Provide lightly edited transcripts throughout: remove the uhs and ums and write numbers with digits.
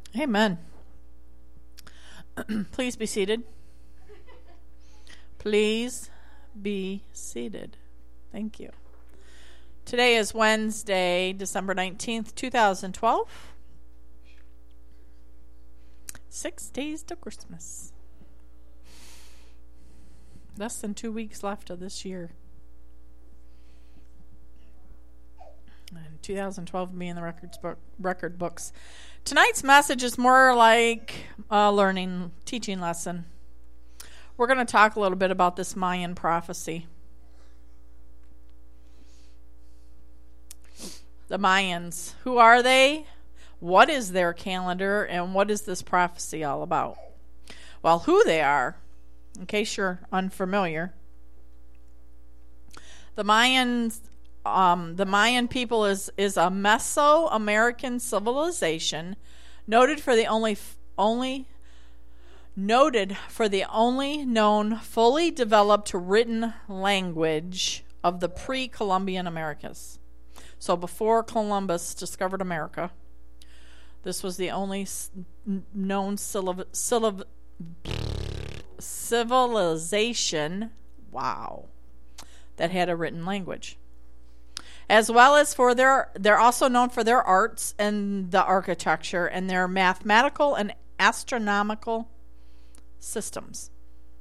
Amen. Please be seated. Please be seated. Thank you. Today is Wednesday, December 19th, 2012. 6 days to Christmas. Less than 2 weeks left of this year. And 2012 being the record books. Tonight's message is more like a teaching lesson. We're going to talk a little bit about this Mayan prophecy. The Mayans. Who are they? What is their calendar? And what is this prophecy all about? Well, who they are, in case you're unfamiliar, the Mayan people is a Mesoamerican civilization noted for the only known fully developed written language of the pre-Columbian Americas. So before Columbus discovered America, this was the only known civilization, that had a written language. As well as they're also known for their arts and the architecture and their mathematical and astronomical systems.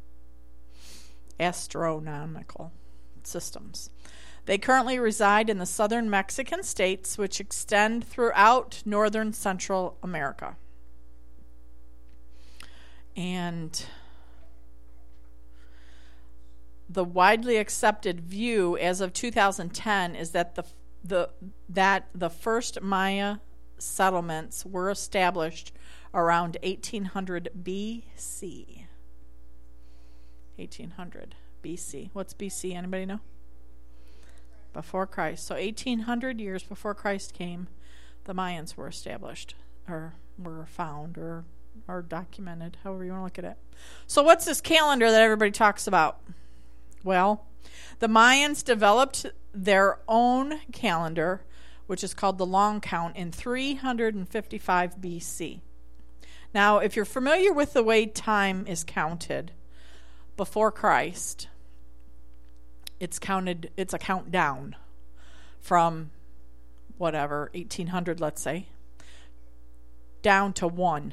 They currently reside in the southern Mexican states, which extend throughout northern Central America. And the widely accepted view as of 2010 is that the first Maya settlements were established around 1800 BC. 1800 BC. What's BC? Anybody know? Before Christ. So 1800 years before Christ came, the Mayans were established, or were found, or documented, however you want to look at it. So what's this calendar that everybody talks about? Well, the Mayans developed their own calendar, which is called the Long Count, in 355 BC. Now, if you're familiar with the way time is counted before Christ, it's a countdown from 1800, let's say, down to 1.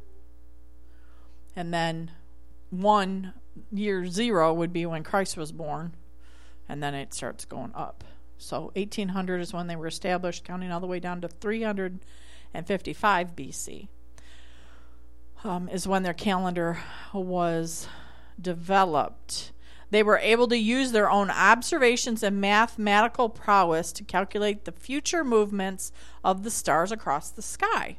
And then 1 year 0 would be when Christ was born, and then it starts going up. So 1800 is when they were established, counting all the way down to 355 BC is when their calendar was developed. They were able to use their own observations and mathematical prowess to calculate the future movements of the stars across the sky.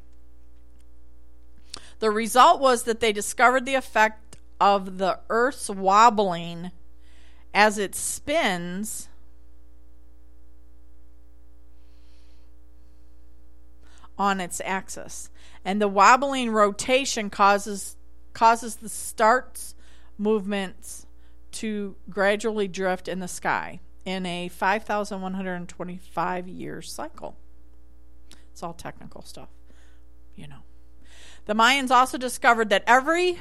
The result was that they discovered the effect of the Earth's wobbling as it spins on its axis. And the wobbling rotation causes the star's movements to gradually drift in the sky in a 5,125 year cycle. It's all technical stuff, The Mayans also discovered that every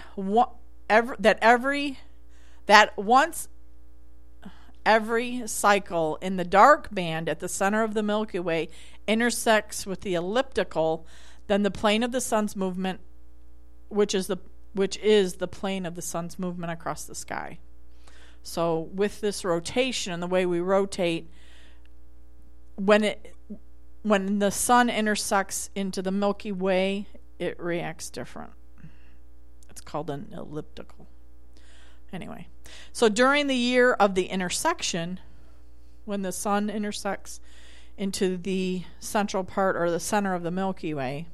cycle in the dark band at the center of the Milky Way intersects with the elliptical, then the plane of the sun's movement, which is the plane of the sun's movement across the sky. So with this rotation and the way we rotate, when the sun intersects into the Milky Way, it reacts different. It's called an elliptical. Anyway, so during the year of the intersection, when the sun intersects into the central part or the center of the Milky Way,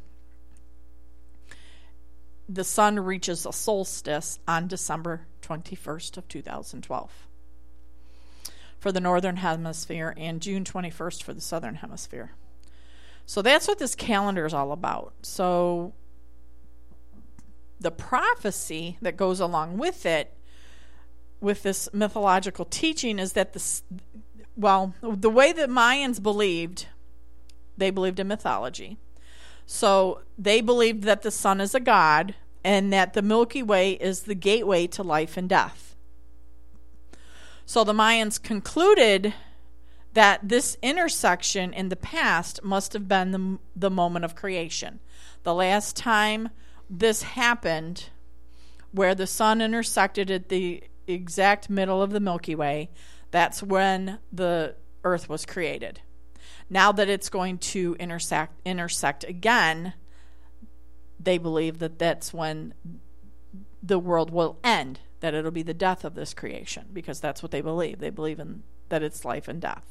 the sun reaches a solstice on December 21st of 2012 for the northern hemisphere and June 21st for the southern hemisphere. So that's what this calendar is all about. So the prophecy that goes along with it, with this mythological teaching, is that the way that Mayans believed, they believed in mythology. So they believed that the sun is a god and that the Milky Way is the gateway to life and death. So the Mayans concluded that this intersection in the past must have been the moment of creation. The last time this happened, where the sun intersected at the exact middle of the Milky Way, that's when the earth was created. Now that it's going to intersect again, they believe that that's when the world will end, that it'll be the death of this creation, because that's what they believe. They believe in that it's life and death.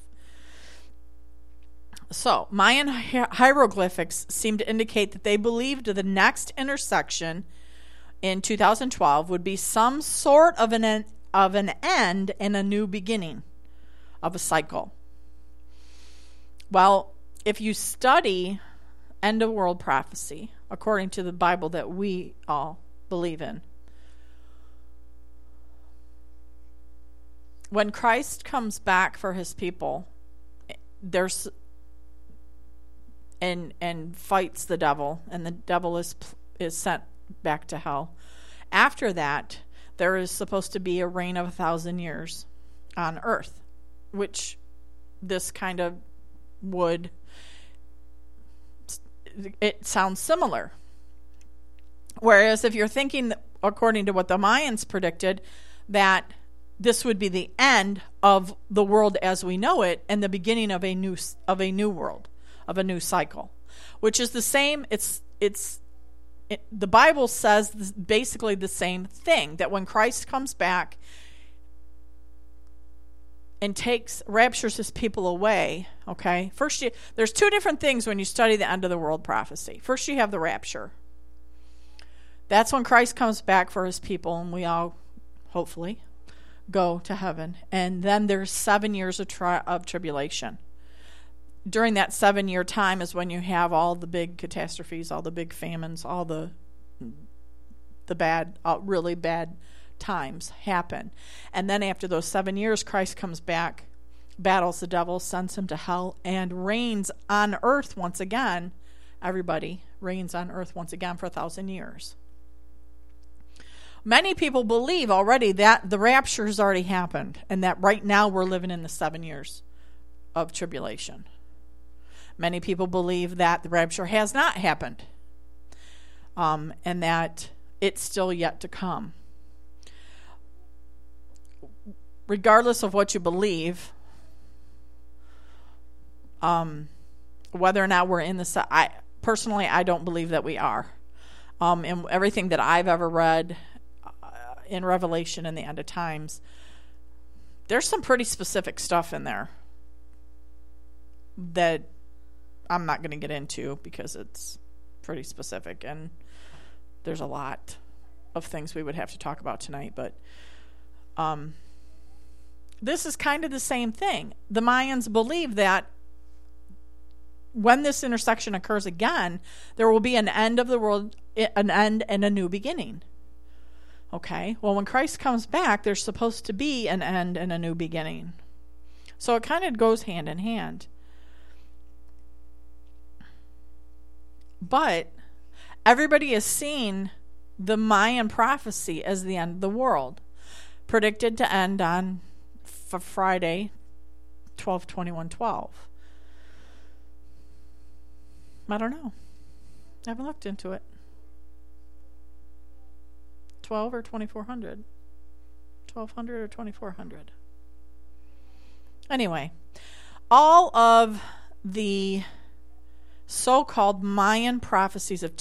So, Mayan hieroglyphics seem to indicate that they believed the next intersection in 2012 would be some sort of an end and a new beginning of a cycle. Well, if you study end of world prophecy, according to the Bible that we all believe in, when Christ comes back for his people, there's and fights the devil, and the devil is sent back to hell. After that, there is supposed to be a reign of 1,000 years on earth, which this kind of it sounds similar. Whereas if you're thinking, according to what the Mayans predicted, that this would be the end of the world as we know it and the beginning of a new world, of a new cycle, which is the same. The Bible says basically the same thing, that when Christ comes back and raptures his people away, okay? First, there's two different things when you study the end of the world prophecy. First, you have the rapture. That's when Christ comes back for his people, and we all, hopefully, go to heaven. And then there's 7 years of tribulation. During that 7-year time is when you have all the big catastrophes, all the big famines, all the bad, really bad times happen. And then after those 7 years, Christ comes back, battles the devil, sends him to hell, and reigns on earth once again. Everybody reigns on earth once again for 1,000 years. Many people believe already that the rapture has already happened, and that right now we're living in the 7 years of tribulation. Many people believe that the rapture has not happened, and that it's still yet to come. Regardless of what you believe, whether or not we're in the... Personally, I don't believe that we are. And everything that I've ever read in Revelation and the end of times, there's some pretty specific stuff in there that I'm not going to get into because it's pretty specific, and there's a lot of things we would have to talk about tonight, but this is kind of the same thing. The Mayans believe that when this intersection occurs again, there will be an end of the world, an end and a new beginning. Okay, well, when Christ comes back, there's supposed to be an end and a new beginning. So it kind of goes hand in hand. But everybody has seen the Mayan prophecy as the end of the world, predicted to end on Friday, 12/21/12. I don't know. I haven't looked into it. 12 or 2400? 1200 or 2400? Anyway, all of the so-called Mayan prophecies of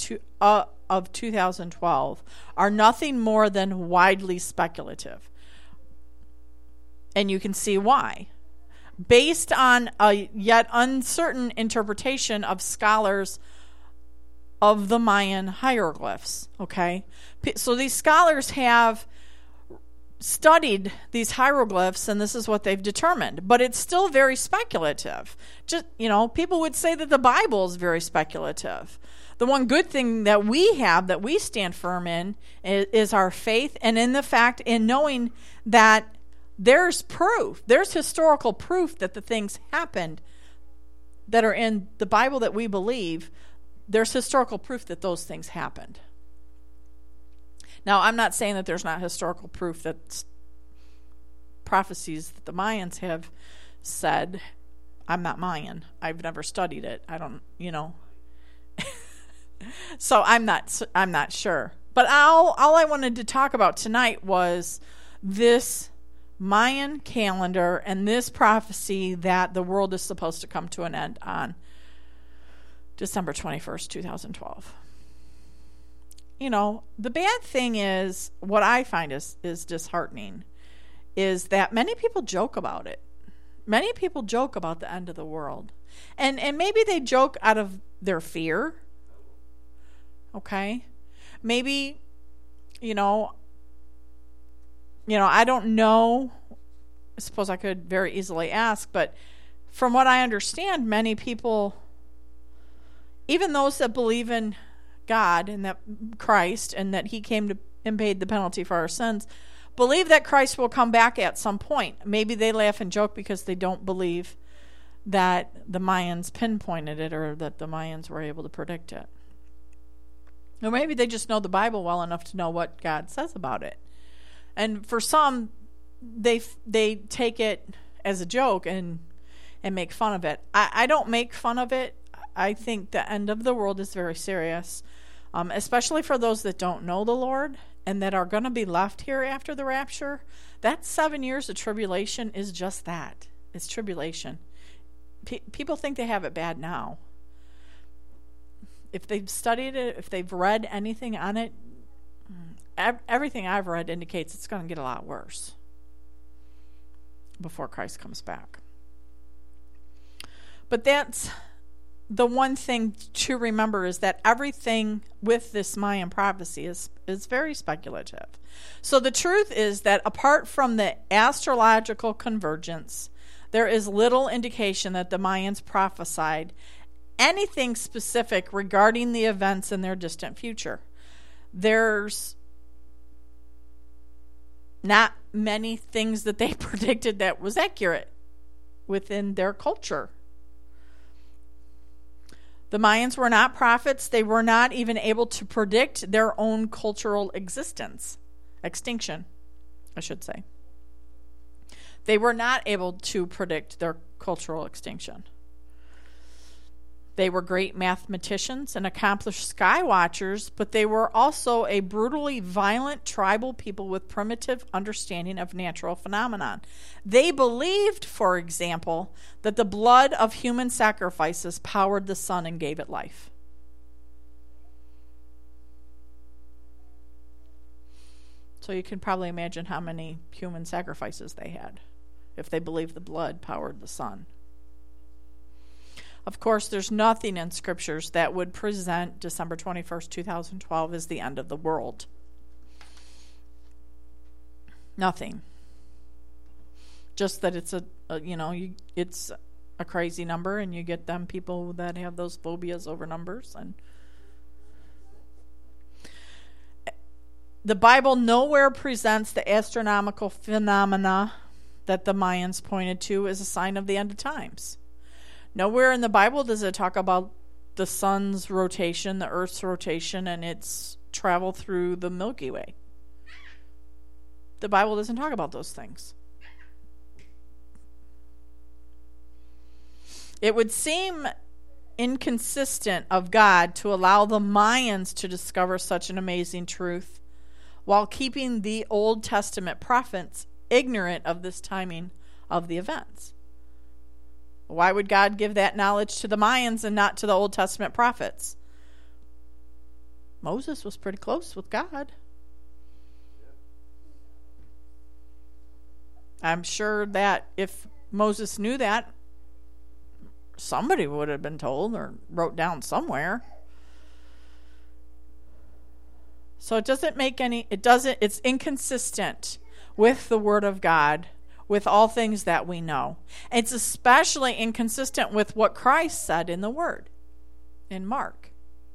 2012 are nothing more than widely speculative. And you can see why. Based on a yet uncertain interpretation of scholars of the Mayan hieroglyphs, okay? So these scholars have studied these hieroglyphs, and this is what they've determined. But it's still very speculative. Just, people would say that the Bible is very speculative. The one good thing that we have, that we stand firm in, is our faith, and in the fact, in knowing that there's proof, there's historical proof that the things happened that are in the Bible that we believe, there's historical proof that those things happened. Now, I'm not saying that there's not historical proof that prophecies that the Mayans have said. I'm not Mayan. I've never studied it. I don't, so I'm not sure. But all I wanted to talk about tonight was this Mayan calendar and this prophecy that the world is supposed to come to an end on December 21st, 2012. The bad thing is, what I find is disheartening, is that many people joke about it. Many people joke about the end of the world. And maybe they joke out of their fear. Okay? Maybe, I don't know. I suppose I could very easily ask, but from what I understand, many people, even those that believe in God and that Christ and that he came to and paid the penalty for our sins, believe that Christ will come back at some point. Maybe they laugh and joke because they don't believe that the Mayans pinpointed it or that the Mayans were able to predict it. Or maybe they just know the Bible well enough to know what God says about it. And for some, they take it as a joke and make fun of it. I don't make fun of it. I think the end of the world is very serious, especially for those that don't know the Lord and that are going to be left here after the rapture. That 7 years of tribulation is just that. It's tribulation. People think they have it bad now. If they've studied it, if they've read anything on it, everything I've read indicates it's going to get a lot worse before Christ comes back. But that's the one thing to remember, is that everything with this Mayan prophecy is very speculative. So the truth is that apart from the astrological convergence, there is little indication that the Mayans prophesied anything specific regarding the events in their distant future. There's not many things that they predicted that was accurate within their culture. The Mayans were not prophets. They were not even able to predict their own cultural extinction, I should say. They were not able to predict their cultural extinction. They were great mathematicians and accomplished sky watchers, but they were also a brutally violent tribal people with primitive understanding of natural phenomenon. They believed, for example, that the blood of human sacrifices powered the sun and gave it life. So you can probably imagine how many human sacrifices they had if they believed the blood powered the sun. Of course, there's nothing in scriptures that would present December 21st, 2012 as the end of the world. Nothing. Just that it's it's a crazy number, and you get them people that have those phobias over numbers. And the Bible nowhere presents the astronomical phenomena that the Mayans pointed to as a sign of the end of times. Nowhere in the Bible does it talk about the sun's rotation, the earth's rotation, and its travel through the Milky Way. The Bible doesn't talk about those things. It would seem inconsistent of God to allow the Mayans to discover such an amazing truth while keeping the Old Testament prophets ignorant of this timing of the events. Why would God give that knowledge to the Mayans and not to the Old Testament prophets? Moses was pretty close with God. I'm sure that if Moses knew that, somebody would have been told or wrote down somewhere. So it's inconsistent with the Word of God, with all things that we know. It's especially inconsistent with what Christ said in the Word, in Mark.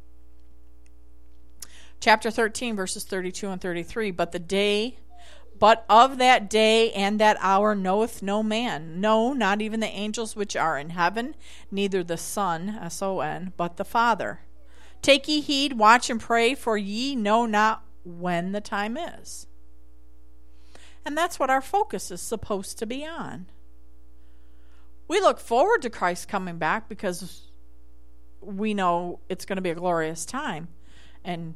Chapter 13, verses 32 and 33, But of that day and that hour knoweth no man, no, not even the angels which are in heaven, neither the Son, S-O-N, but the Father. Take ye heed, watch and pray, for ye know not when the time is. And that's what our focus is supposed to be on. We look forward to Christ coming back because we know it's going to be a glorious time. And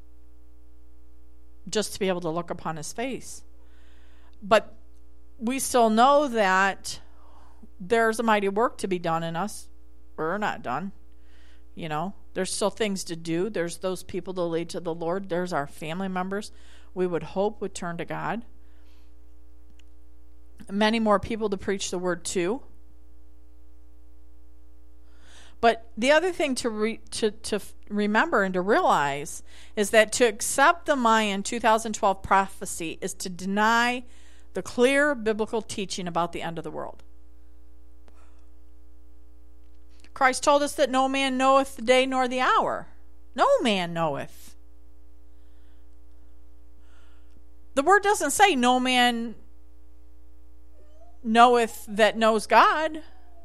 just to be able to look upon his face. But we still know that there's a mighty work to be done in us. We're not done. You know, there's still things to do. There's those people to lead to the Lord. There's our family members we would hope would turn to God. Many more people to preach the word to. But the other thing to remember and to realize is that to accept the Mayan 2012 prophecy is to deny the clear biblical teaching about the end of the world. Christ told us that no man knoweth the day nor the hour. No man knoweth. The word doesn't say no man knoweth that knows God.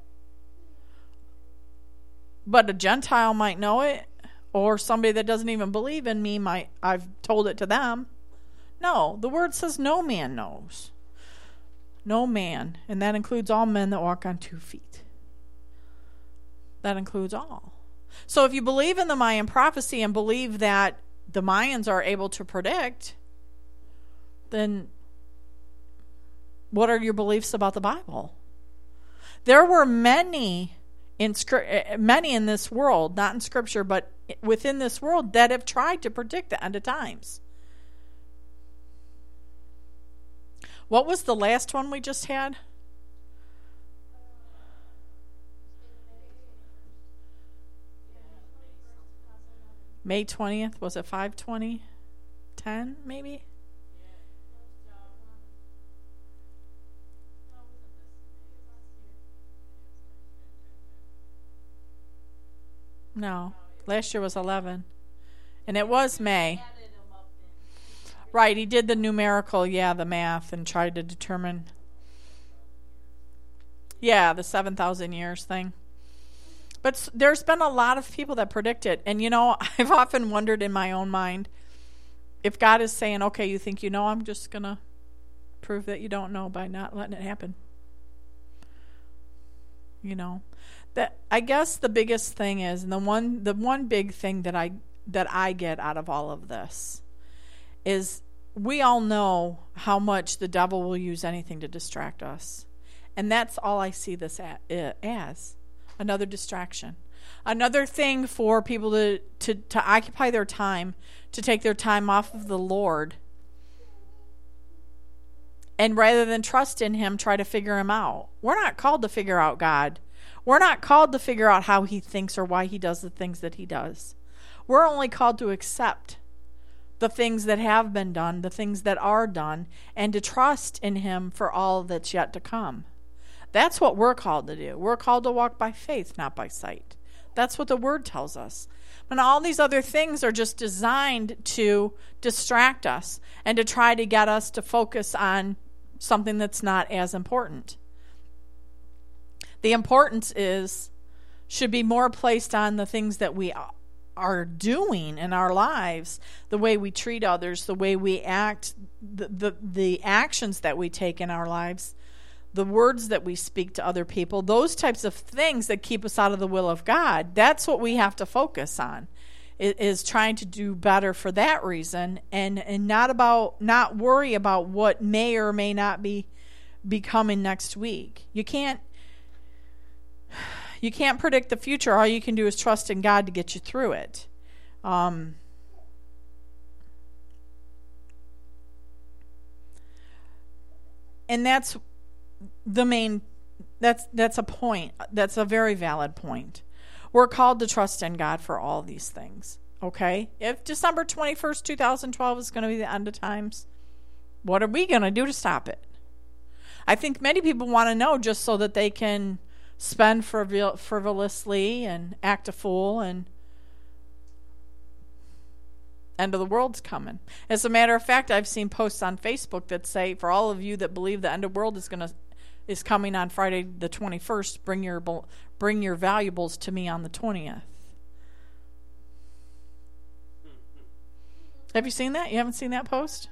But a Gentile might know it, or somebody that doesn't even believe in me might, I've told it to them. No, the word says no man knows. No man, and that includes all men that walk on 2 feet. That includes all. So if you believe in the Mayan prophecy and believe that the Mayans are able to predict, then what are your beliefs about the Bible? There were many in this world, not in Scripture, but within this world, that have tried to predict the end of times. What was the last one we just had? May 20th. Was it 5/20? 10 maybe? No. Last year was 11. And it was May. Right, he did the numerical, the math, and tried to determine, the 7,000 years thing. But there's been a lot of people that predict it. And, I've often wondered in my own mind, if God is saying, okay, you think you know, I'm just going to prove that you don't know by not letting it happen. That I guess the biggest thing is, and the one big thing that I get out of all of this is we all know how much the devil will use anything to distract us. And that's all I see this as. Another distraction. Another thing for people to occupy their time, to take their time off of the Lord. And rather than trust in him, try to figure him out. We're not called to figure out God. We're not called to figure out how he thinks or why he does the things that he does. We're only called to accept the things that have been done, the things that are done, and to trust in him for all that's yet to come. That's what we're called to do. We're called to walk by faith, not by sight. That's what the word tells us. And all these other things are just designed to distract us and to try to get us to focus on something that's not as important. The importance should be more placed on the things that we are doing in our lives, the way we treat others, the way we act, the actions that we take in our lives, the words that we speak to other people, those types of things that keep us out of the will of God. That's what we have to focus on, is trying to do better for that reason, and not worry about what may or may not be coming next week. You can't predict the future. All you can do is trust in God to get you through it. And that's the main, that's a point. That's a very valid point. We're called to trust in God for all these things. Okay? If December 21st, 2012 is going to be the end of times, what are we going to do to stop it? I think many people want to know just so that they can spend frivolously and act a fool, and end of the world's coming. As a matter of fact, I've seen posts on Facebook that say, for all of you that believe the end of the world is coming on Friday the 21st, bring your valuables to me on the 20th. Have you seen that? You haven't seen that post?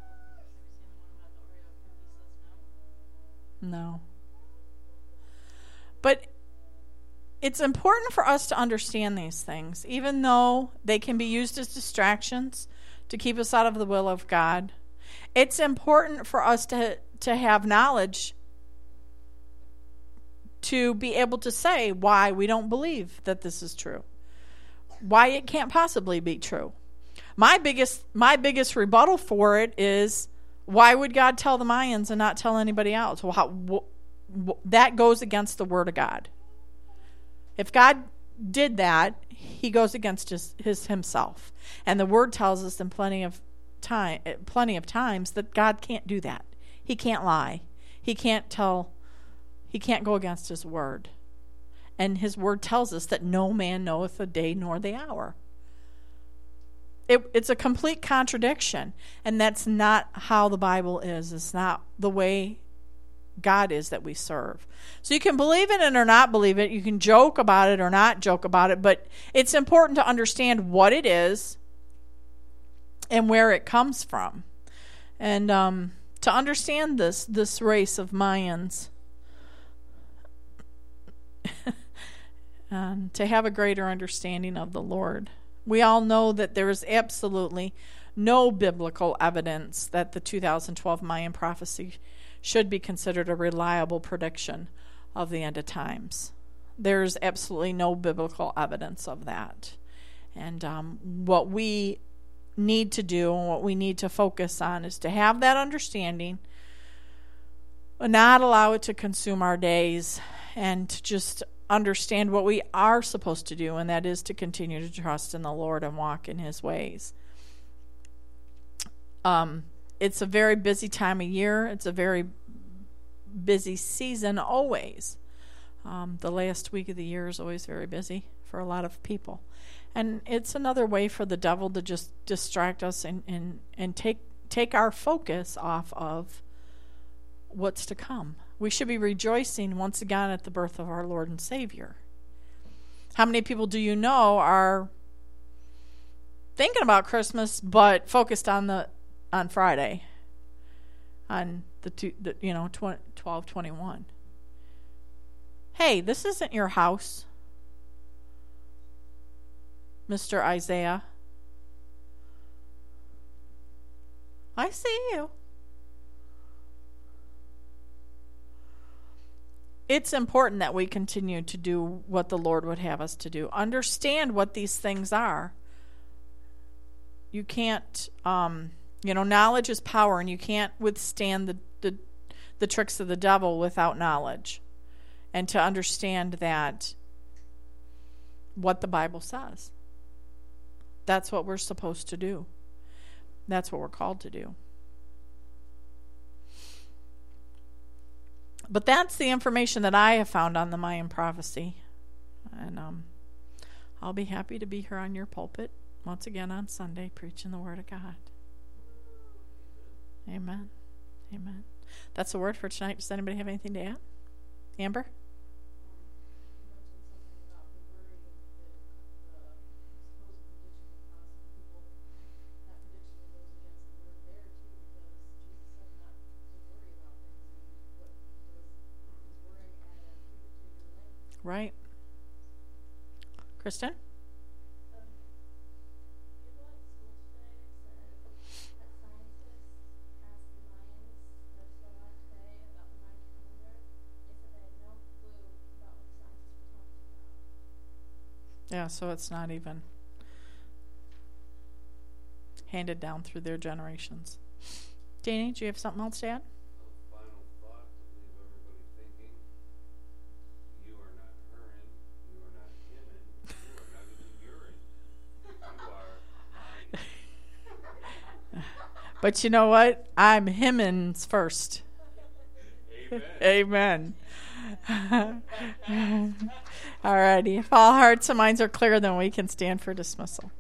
No. But it's important for us to understand these things, even though they can be used as distractions to keep us out of the will of God. It's important for us to have knowledge to be able to say why we don't believe that this is true, why it can't possibly be true. My biggest rebuttal for it is, why would God tell the Mayans and not tell anybody else? Well, that goes against the Word of God. If God did that, he goes against himself. And the Word tells us in plenty of times that God can't do that. He can't lie. He can't go against his Word. And his Word tells us that no man knoweth the day nor the hour. It's a complete contradiction. And that's not how the Bible is. It's not the way God is that we serve. So you can believe in it or not believe it. You can joke about it or not joke about it. But it's important to understand what it is and where it comes from. And to understand this race of Mayans, to have a greater understanding of the Lord. We all know that there is absolutely no biblical evidence that the 2012 Mayan prophecy should be considered a reliable prediction of the end of times. There's absolutely no biblical evidence of that. And what we need to do and what we need to focus on is to have that understanding, and not allow it to consume our days, and to just understand what we are supposed to do, and that is to continue to trust in the Lord and walk in his ways. It's a very busy time of year. It's a very busy season always. The last week of the year is always very busy for a lot of people. And it's another way for the devil to just distract us and take our focus off of what's to come. We should be rejoicing once again at the birth of our Lord and Savior. How many people do you know are thinking about Christmas but focused on Friday, on the 12/21? Hey, this isn't your house, Mr. Isaiah. I see you. It's important that we continue to do what the Lord would have us to do. Understand what these things are. You can't, knowledge is power, and you can't withstand the tricks of the devil without knowledge. And to understand that what the Bible says. That's what we're supposed to do. That's what we're called to do. But that's the information that I have found on the Mayan prophecy. And I'll be happy to be here on your pulpit once again on Sunday preaching the Word of God. Amen. Amen. That's the word for tonight. Does anybody have anything to add? Amber? Right. Kristen? People at school today said that scientists asked the Mayans that are still alive today about the Mayan calendar. They said they had no clue about what the scientists were talking about. Yeah, so it's not even handed down through their generations. Danny, do you have something else to add? Final thought to leave everybody thinking. You are not Hurin, you are not Himin, you are not even urine. You are mine. But you know what? I'm Himins first. Amen. Amen. All righty. If all hearts and minds are clear, then we can stand for dismissal.